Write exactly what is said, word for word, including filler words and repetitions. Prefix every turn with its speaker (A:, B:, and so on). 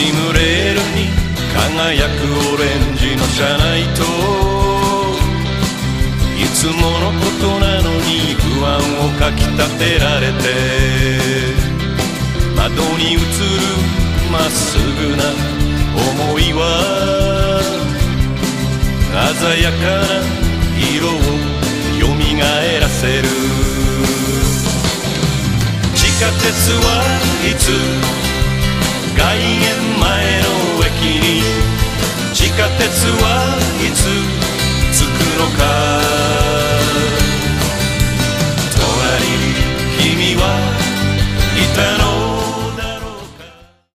A: ジムレールに輝くオレンジの車内と、いつものことなのに不安をかきたてられて、窓に映るまっすぐな想いは鮮やかな色をよみがえらせる。地下鉄はいつ外苑前の駅に、地下鉄はいつ着くのか。